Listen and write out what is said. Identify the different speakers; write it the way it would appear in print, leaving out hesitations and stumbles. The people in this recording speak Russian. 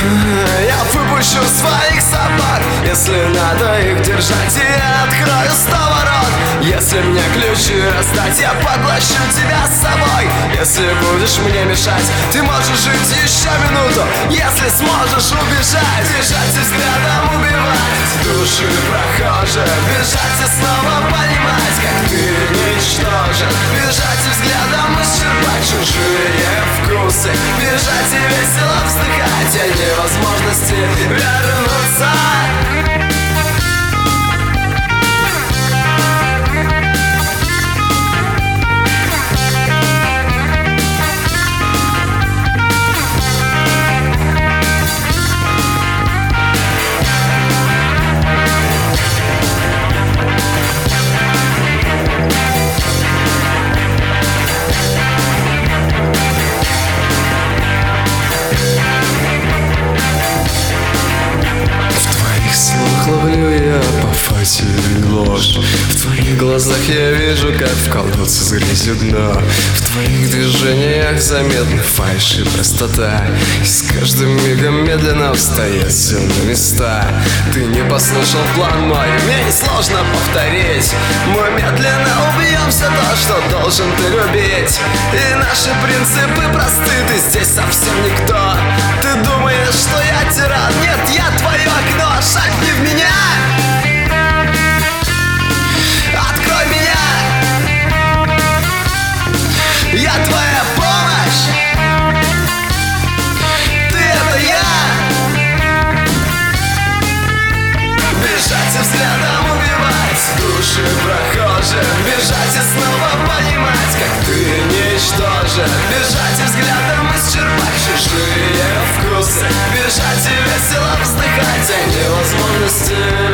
Speaker 1: Я выпущу своих собак, если надо их держать, и я открою 100 ворот. Если мне ключи раздать, я поглощу тебя с собой. Если будешь мне мешать, ты можешь жить еще минуту, если сможешь убежать. Бежать и взглядом убивать души прохожих, бежать и снова понимать, как ты ничтожен. Бежать и взглядом исчерпать чужие вкусы, бежать и весело вздыхать о невозможности вернуться.
Speaker 2: Ловлю я по фате ложь. В твоих глазах я вижу, как в колодце с грязью дно. В твоих движениях заметны фальшь и простота, и с каждым мигом медленно встает все на места. Ты не послушал план мой, мне несложно повторить. Мы медленно убьем все то, что должен ты любить. И наши принципы просты, ты здесь совсем никто. Ты думаешь, что я тиран? Нет, я твое окно, шагни в меня. Открой меня. Я твоя помощь. Ты это я. Бежать и взглядом убивать души прохожих, бежать и снова понимать, как ты ничтожен. Бежать и взглядом исчерпать чужие вкусы, бежать и весело вздыхать о невозможности